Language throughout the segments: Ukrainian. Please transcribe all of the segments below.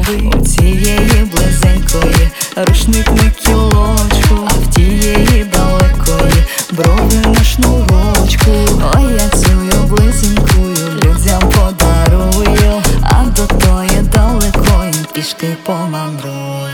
тобі. У цієї близенької рушник на кілочку, а в тієї далекої брови на шнурочку. Ой, я цю близенькою людям подарую, а до тої далекої пішки помандрую.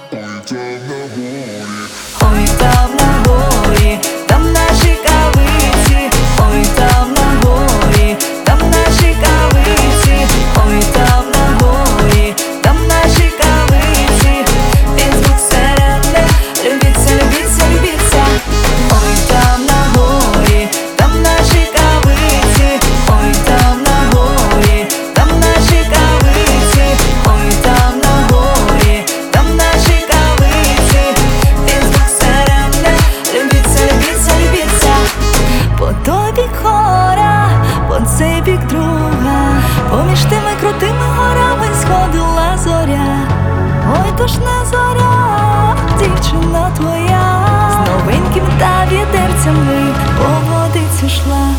Ой, там на горі, там наші кавиці. Ой, там на горі, там наші кавиці. Ой, там на горі, там наші кавиці. Він звук середне, любіться, любіться, любіться. Ой, там на горі, там наші кавиці. Ой, там на горі, там наші кавиці. Ой, там на горі, там наші кавиці. Він звук середне, любіться, любіться, любіться. По той бік гора, по цей бік друга, поміж тими крутими горами сходила зоря. Ой, тошна зоря, дівчина твоя, з новеньким та вітерцями по водицю йшла.